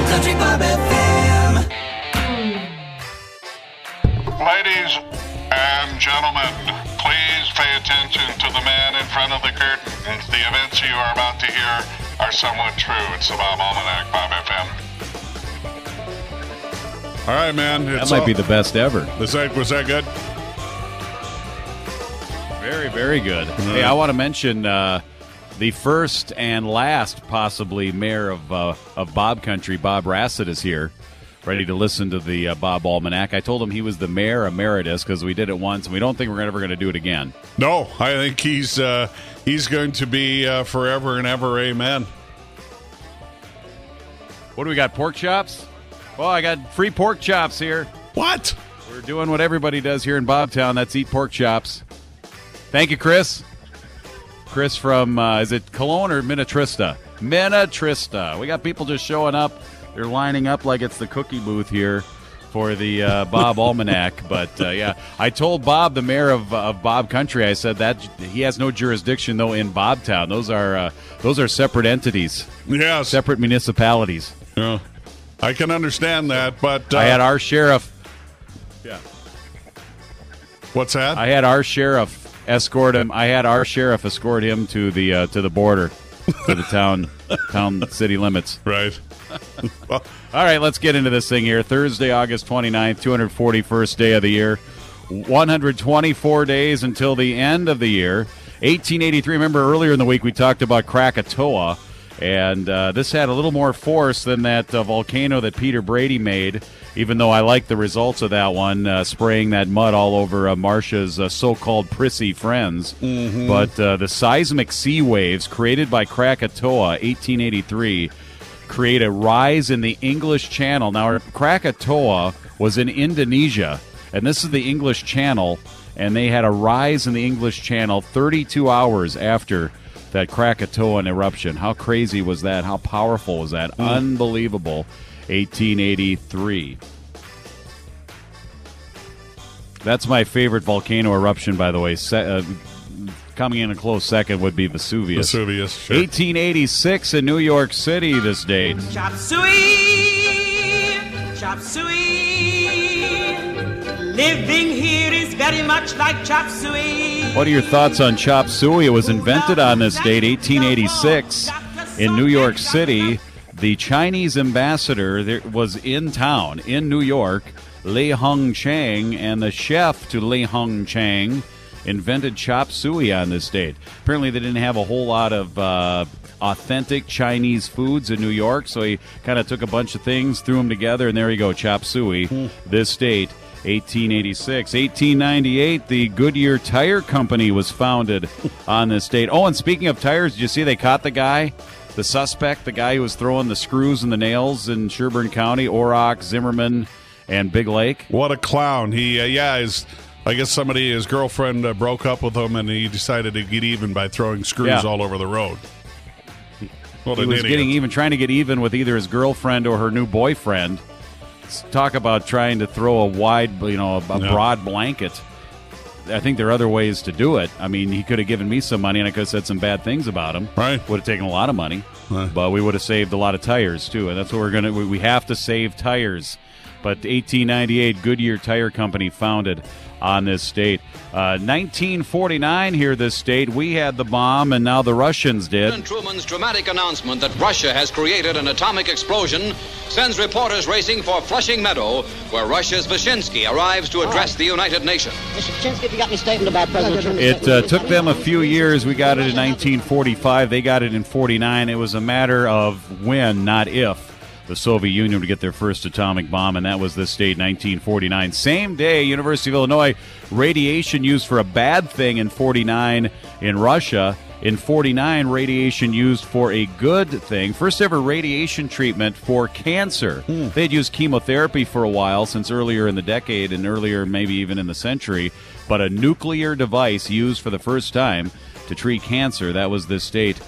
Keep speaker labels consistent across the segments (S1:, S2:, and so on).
S1: Country Bob FM.
S2: Ladies and gentlemen, please pay attention to the man in front of the curtain. The events you are about to hear are somewhat true. It's the Bob Almanac, Bob FM.
S3: All right, man.
S4: That might be the best ever.
S3: Was that good?
S4: Very, very good. Hey, I want to mention the first and last, possibly, mayor of Bob Country, Bob Rassett, is here, ready to listen to the Bob Almanac. I told him he was the mayor emeritus because we did it once, and we don't think we're ever going to do it again.
S3: No, I think he's going to be forever and ever. Amen.
S4: What do we got? Pork chops? Well, I got free pork chops here.
S3: What?
S4: We're doing what everybody does here in Bobtown. That's eat pork chops. Thank you, Chris. Chris from, is it Cologne or Minnetrista? Minnetrista. We got people just showing up. They're lining up like it's the cookie booth here for the Bob Almanac. But, yeah, I told Bob, the mayor of Bob Country, I said that he has no jurisdiction, though, in Bobtown. Those are separate entities.
S3: Yes.
S4: Separate municipalities.
S3: Yeah. I can understand that, but...
S4: I had our sheriff...
S3: Yeah. What's that?
S4: I had our sheriff escort him. I had our sheriff escort him to the border, to the town city limits.
S3: Right.
S4: Well, all right, let's get into this thing here. Thursday, August 29th, 241st day of the year. 124 days until the end of the year. 1883. Remember earlier in the week we talked about Krakatoa, and this had a little more force than that volcano that Peter Brady made, even though I like the results of that one, spraying that mud all over Marcia's so-called prissy friends. Mm-hmm. But the seismic sea waves created by Krakatoa, 1883, create a rise in the English Channel. Now, Krakatoa was in Indonesia, and this is the English Channel, and they had a rise in the English Channel 32 hours after that Krakatoan eruption. How crazy was that? How powerful was that? Unbelievable. 1883. That's my favorite volcano eruption, by the way. Coming in a close second would be Vesuvius.
S3: Vesuvius, sure.
S4: 1886 in New York City, this date.
S1: Chop suey, chop suey. Living here is very much like chop suey.
S4: What are your thoughts on chop suey? It was invented on this date, 1886, in New York City. The Chinese ambassador was in town, in New York, Li Hung Chang, and the chef to Li Hung Chang invented chop suey on this date. Apparently they didn't have a whole lot of authentic Chinese foods in New York, so he kind of took a bunch of things, threw them together, and there you go, chop suey. This date, 1886. 1898, the Goodyear Tire Company was founded on this date. Oh, and speaking of tires, did you see they caught the guy? The suspect, the guy who was throwing the screws and the nails in Sherburne County, Orrock, Zimmerman, and Big Lake.
S3: What a clown. I guess his girlfriend broke up with him, and he decided to get even by throwing screws all over the road.
S4: He was trying to get even with either his girlfriend or her new boyfriend. Talk about trying to throw a wide, broad blanket. I think there are other ways to do it. I mean, he could have given me some money, and I could have said some bad things about him.
S3: Right.
S4: Would have taken a lot of money, but we would have saved a lot of tires, too. And that's what we have to save tires. But 1898, Goodyear Tire Company founded on this date. 1949 here, this state, we had the bomb, and now the Russians did.
S5: President Truman's dramatic announcement that Russia has created an atomic explosion sends reporters racing for Flushing Meadow, where Russia's Wyshynski arrives to address the United Nations.
S6: Mr. Wyshynski, have you got any statement about President Truman?
S4: It took them a few years. We got it in 1945. They got it in 49. It was a matter of when, not if, the Soviet Union would get their first atomic bomb, and that was this date, 1949. Same day, University of Illinois, radiation used for a bad thing in 49 in Russia. In 49, radiation used for a good thing. First ever radiation treatment for cancer. They'd used chemotherapy for a while, since earlier in the decade and earlier maybe even in the century, but a nuclear device used for the first time to treat cancer. That was this date,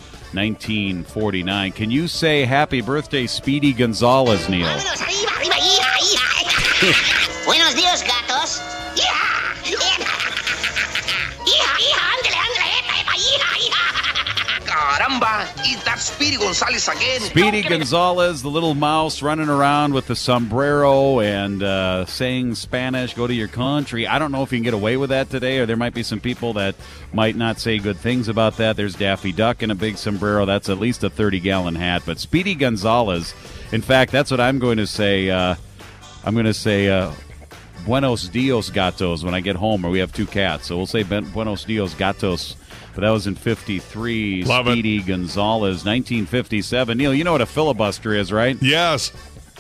S4: 1949. Can you say happy birthday, Speedy Gonzalez, Neil?
S6: Buenos dias, gatos.
S7: Chumba. That's Speedy Gonzalez again.
S4: Speedy Gonzalez, the little mouse running around with the sombrero and saying Spanish, go to your country. I don't know if you can get away with that today, or there might be some people that might not say good things about that. There's Daffy Duck in a big sombrero. That's at least a 30-gallon hat. But Speedy Gonzalez, in fact, that's what I'm going to say. I'm going to say Buenos Dios Gatos when I get home, or we have two cats. So we'll say Buenos Dios Gatos. But that was in 53.
S3: Love
S4: Speedy
S3: it.
S4: Gonzalez, 1957. Neil, you know what a filibuster is, right?
S3: Yes.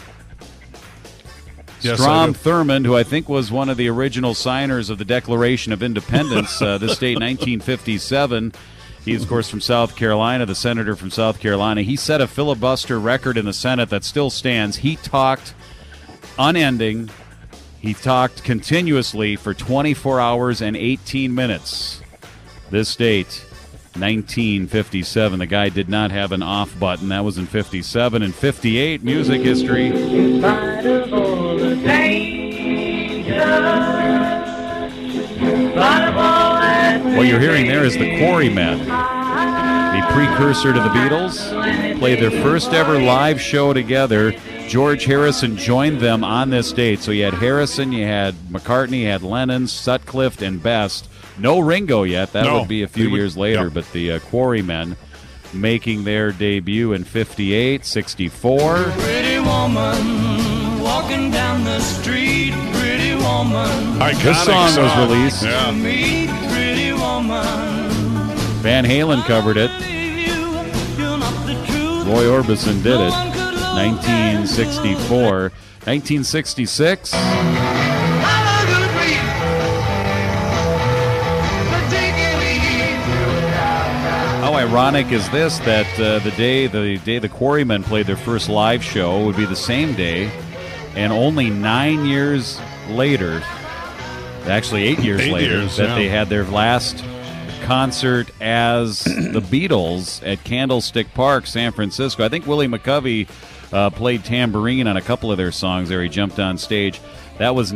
S3: Yes, I
S4: Strom
S3: do.
S4: Thurmond, who I think was one of the original signers of the Declaration of Independence, this date, 1957. He's, of course, from South Carolina, the senator from South Carolina. He set a filibuster record in the Senate that still stands. He talked unending. He talked continuously for 24 hours and 18 minutes. This date, 1957. The guy did not have an off button. That was in 57. And 58, music history. What you're hearing there is the Quarrymen, the precursor to the Beatles. Played their first ever live show together. George Harrison joined them on this date. So you had Harrison, you had McCartney, you had Lennon, Sutcliffe, and Best. No Ringo yet. That would be a few years later.
S3: Yep.
S4: But the Quarrymen making their debut in 58, 64.
S1: Pretty woman walking down the street, pretty woman.
S3: Iconic
S4: This song was released.
S3: Yeah.
S1: Meet pretty woman.
S4: Van Halen covered it.
S1: You're not the truth.
S4: Roy Orbison did it. 1964. 1966. How ironic is this that the day the Quarrymen played their first live show would be the same day, and only 9 years later, actually 8 years later, that they had their last concert as the Beatles at Candlestick Park, San Francisco. I think Willie McCovey played tambourine on a couple of their songs there. He jumped on stage. That was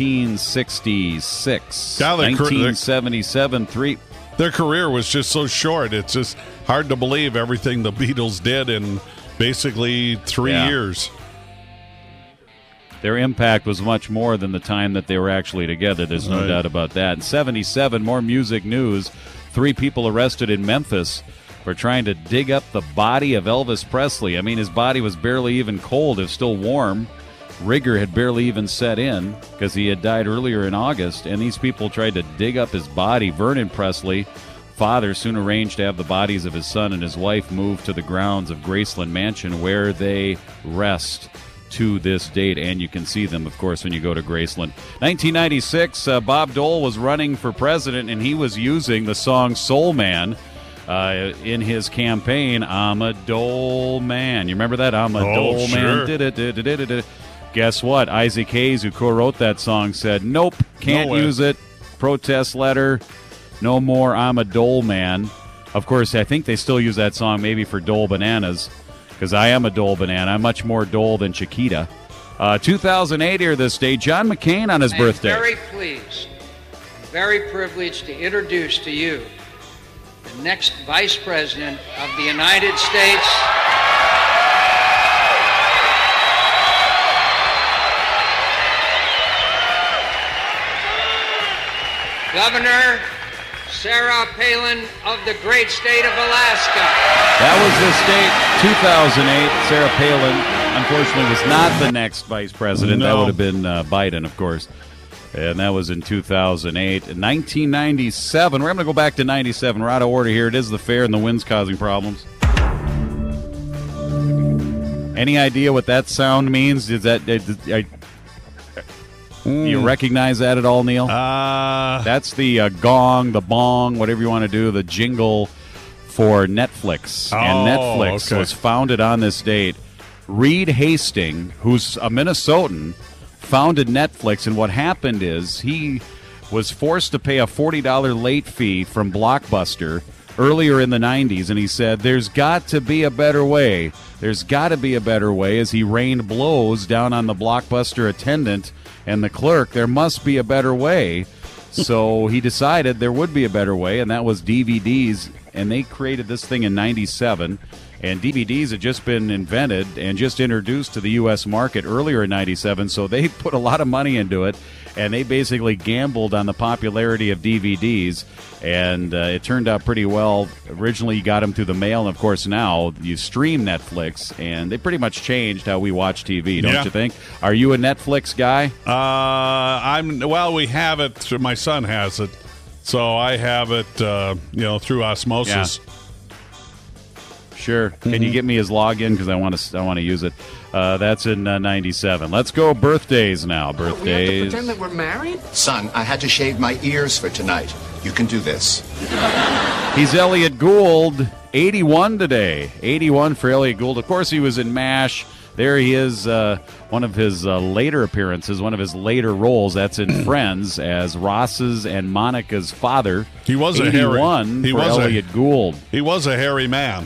S4: 1966. 1977,
S3: Their career was just so short. It's just hard to believe everything the Beatles did in basically 3 years.
S4: Their impact was much more than the time that they were actually together. There's no doubt about that. In 77, more music news. 3 people arrested in Memphis for trying to dig up the body of Elvis Presley. I mean, his body was barely even cold. It was still warm. Rigor had barely even set in because he had died earlier in August, and these people tried to dig up his body. Vernon Presley, father, soon arranged to have the bodies of his son and his wife moved to the grounds of Graceland Mansion, where they rest to this date, and you can see them, of course, when you go to Graceland. 1996, Bob Dole was running for president, and he was using the song Soul Man in his campaign. I'm a Dole Man. You remember that? I'm a Dole Man. Did. Guess what? Isaac Hayes, who co-wrote that song, said, nope, can't use it. Protest letter. No more I'm a Dole Man. Of course, I think they still use that song maybe for Dole Bananas, because I am a Dole Banana. I'm much more Dole than Chiquita. 2008 here this day. John McCain on his birthday.
S8: I'm very pleased, very privileged to introduce to you the next Vice President of the United States. Governor Sarah Palin of the great state of Alaska.
S4: That was the state, 2008. Sarah Palin, unfortunately, was not the next vice president.
S3: No.
S4: That would have been Biden, of course. And that was in 2008. In 1997, we're going to go back to 97. We're out of order here. It is the fair, and the wind's causing problems. Any idea what that sound means? Is that... You recognize that at all, Neil? That's the gong, the bong, whatever you want to do, the jingle for Netflix. And Netflix was founded on this date. Reed Hastings, who's a Minnesotan, founded Netflix, and what happened is he was forced to pay a $40 late fee from Blockbuster earlier in the 90s, and he said, there's got to be a better way. There's got to be a better way, as he rained blows down on the Blockbuster attendant and the clerk. There must be a better way. So he decided there would be a better way, and that was DVDs and they created this thing in 97. And DVDs had just been invented and just introduced to the U.S. market earlier in 97, so they put a lot of money into it, and they basically gambled on the popularity of DVDs, and it turned out pretty well. Originally, you got them through the mail, and, of course, now you stream Netflix, and they pretty much changed how we watch TV, don't you think? Are you a Netflix guy?
S3: Well, we have it. My son has it, so I have it, through osmosis.
S4: Yeah. Sure. Can you get me his login? Because I want to use it. That's in 97. Let's go birthdays now. Birthdays.
S7: We have to pretend that we're married?
S9: Son, I had to shave my ears for tonight. You can do this.
S4: He's Elliot Gould, 81 today. 81 for Elliot Gould. Of course, he was in MASH. There he is, one of his later appearances, one of his later roles. That's in Friends as Ross's and Monica's father.
S3: He was
S4: 81 for Elliot Gould.
S3: He was a hairy man.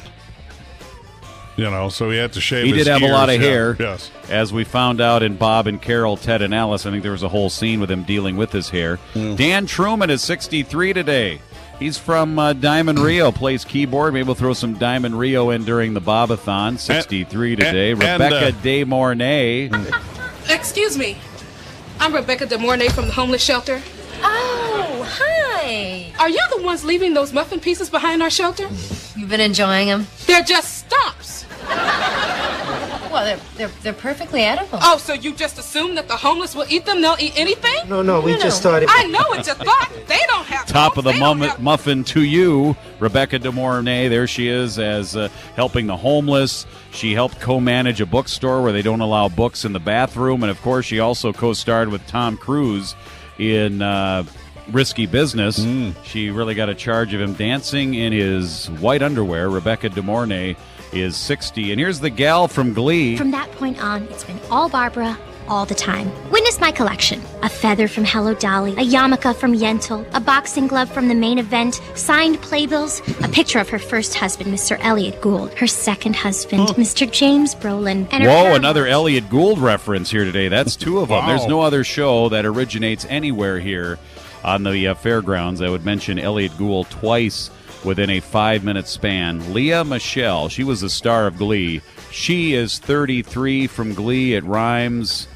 S3: So he had to shave his ears.
S4: He did have a lot of hair.
S3: Yes.
S4: As we found out in Bob and Carol, Ted and Alice, I think there was a whole scene with him dealing with his hair. Dan Truman is 63 today. He's from Diamond Rio, plays keyboard. Maybe we'll throw some Diamond Rio in during the Bobathon. 63 today. Rebecca De Mornay.
S10: Excuse me. I'm Rebecca De Mornay from the homeless shelter.
S11: Oh, hi.
S10: Are you the ones leaving those muffin pieces behind our shelter?
S11: You've been enjoying them?
S10: They're just stumps.
S11: Well, they're perfectly edible.
S10: Oh, so you just assume that the homeless will eat them? They'll eat anything?
S12: No, we just started.
S10: I know it's a thought. They don't have
S4: Top of the muffin to you, Rebecca De Mornay. There she is as helping the homeless. She helped co-manage a bookstore where they don't allow books in the bathroom. And, of course, she also co-starred with Tom Cruise in Risky Business. She really got a charge of him dancing in his white underwear. Rebecca De Mornay is 60. And here's the gal from Glee.
S13: From that point on, it's been all Barbara, all the time. Witness my collection. A feather from Hello Dolly, a yarmulke from Yentl, a boxing glove from The Main Event, signed playbills, a picture of her first husband, Mr. Elliot Gould, her second husband, Mr. James Brolin, and her
S4: another Elliot Gould reference here today. That's two of them.
S3: Wow.
S4: There's no other show that originates anywhere here on the fairgrounds. I would mention Elliot Gould twice within a 5-minute span. Leah Michelle, she was the star of Glee. She is 33 from Glee. It rhymes.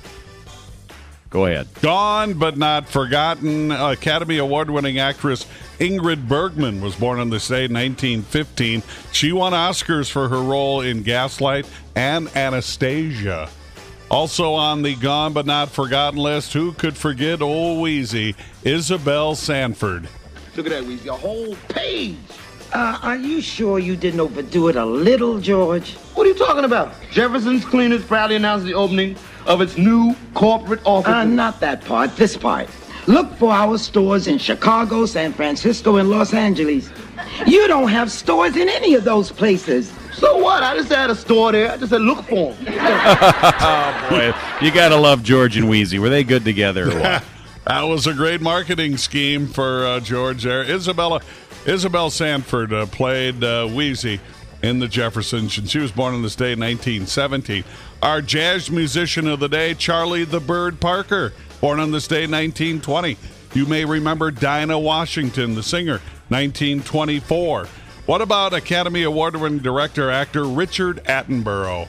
S4: Go ahead.
S3: Gone but not forgotten. Academy Award-winning actress Ingrid Bergman was born on this day in 1915. She won Oscars for her role in Gaslight and Anastasia. Also on the gone but not forgotten list, who could forget old Wheezy, Isabel Sanford.
S7: Look at that, Weezy. A whole page.
S12: Are you sure you didn't overdo it a little, George?
S7: What are you talking about? Jefferson's Cleaners proudly announced the opening of its new corporate office.
S12: Not that part, this part. Look for our stores in Chicago, San Francisco, and Los Angeles. You don't have stores in any of those places.
S7: So what? I just had a store there. I just said look for them.
S4: Oh, boy. You got to love George and Wheezy. Were they good together or what?
S3: That was a great marketing scheme for George there. Isabel Sanford played Wheezy in the Jeffersons, and she was born on this day in 1917. Our jazz musician of the day, Charlie the Bird Parker, born on this day in 1920. You may remember Dinah Washington, the singer, 1924. What about Academy Award-winning director, actor Richard Attenborough?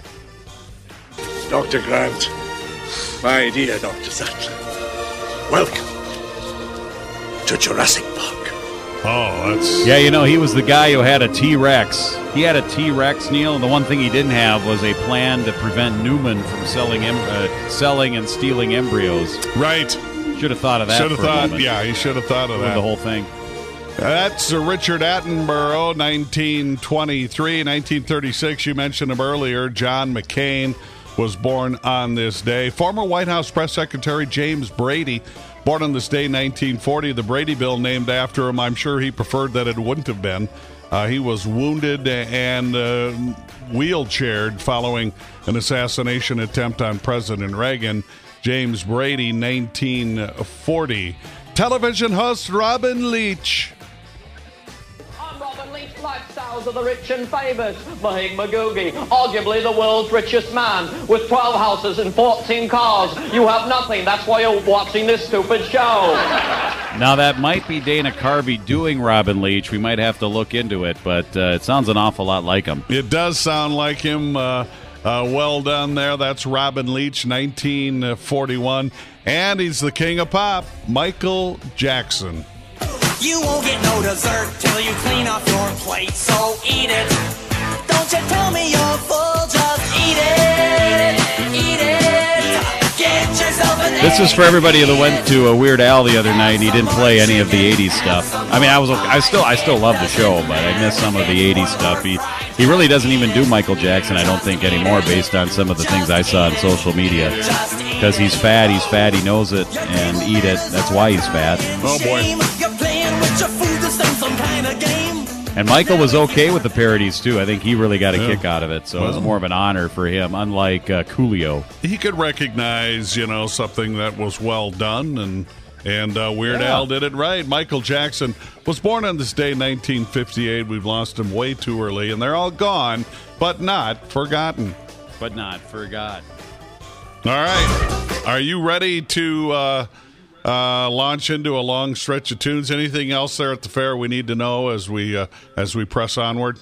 S14: Dr. Grant, my dear Dr. Sattler, welcome to Jurassic Park.
S3: Oh, that's...
S4: Yeah, he was the guy who had a T-Rex. He had a T-Rex, Neil, and the one thing he didn't have was a plan to prevent Newman from selling and stealing embryos.
S3: Right.
S4: Should have thought of that.
S3: Should have thought, yeah, he should have thought of that.
S4: The whole thing.
S3: That's Richard Attenborough, 1923. 1936, you mentioned him earlier, John McCain was born on this day. Former White House Press Secretary James Brady, born on this day, 1940. The Brady Bill named after him. I'm sure he preferred that it wouldn't have been. He was wounded and wheelchaired following an assassination attempt on President Reagan. James Brady, 1940. Television host Robin Leach.
S15: I'm Robin Leach, lifestyle house of the rich and famous Mahig Magoogie, arguably the world's richest man, with 12 houses and 14 cars. You have nothing. That's why you're watching this stupid show.
S4: Now, that might be Dana Carvey doing Robin Leach. We might have to look into it, but it sounds an awful lot like him.
S3: It does sound like him. Well done there. That's Robin Leach, 1941. And he's the king of pop, Michael Jackson.
S16: You won't get no dessert till you clean off your plate, so eat it. Don't you tell me you're full, just eat it. Eat it. Get yourself an egg.
S4: This is for everybody that went to a Weird Al the other night and he didn't play any of the 80s stuff. I mean, I still love the show, but I missed some of the 80s stuff. He really doesn't even do Michael Jackson, I don't think, anymore, based on some of the things I saw on social media. Because he's fat, he knows it, and eat it. That's why he's fat.
S3: Oh, boy.
S4: And Michael was okay with the parodies, too. I think he really got a kick out of it, so it was more of an honor for him, unlike Coolio.
S3: He could recognize, something that was well done, and Weird Al did it right. Michael Jackson was born on this day, 1958. We've lost him way too early, and they're all gone, but not forgotten.
S4: But not forgot.
S3: All right. Are you ready to launch into a long stretch of tunes? Anything else there at the fair we need to know as we press onward?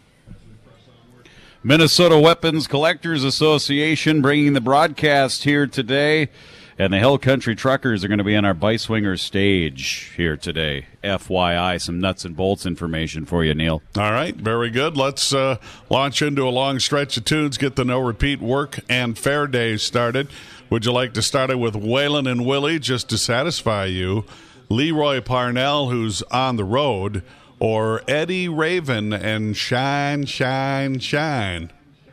S4: Minnesota Weapons Collectors Association bringing the broadcast here today. And the Hill Country Truckers are going to be on our Byswinger stage here today. FYI, some nuts and bolts information for you, Neil.
S3: All right, very good. Let's launch into a long stretch of tunes, get the no-repeat work and fair days started. Would you like to start it with Waylon and Willie, just to satisfy you, Leroy Parnell, who's on the road, or Eddie Raven and Shine, Shine, Shine?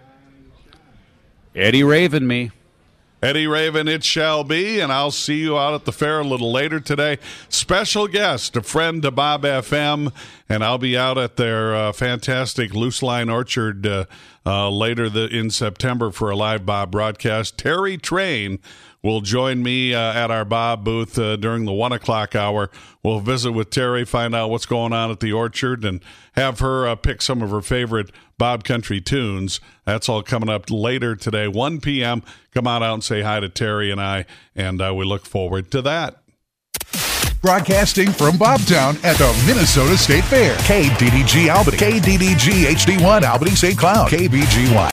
S4: Eddie Raven, me.
S3: Eddie Raven, it shall be, and I'll see you out at the fair a little later today. Special guest, a friend to Bob FM, and I'll be out at their fantastic Loose Line Orchard later in September for a live Bob broadcast. Terry Train will join me at our Bob booth during the 1 o'clock hour. We'll visit with Terry, find out what's going on at the Orchard, and have her pick some of her favorite Bob Country tunes. That's all coming up later today, 1 p.m. Come on out and say hi to Terry and I, and we look forward to that.
S17: Broadcasting from Bobtown at the Minnesota State Fair. KDDG Albany, KDDG HD1 Albany St. Cloud, KBGY.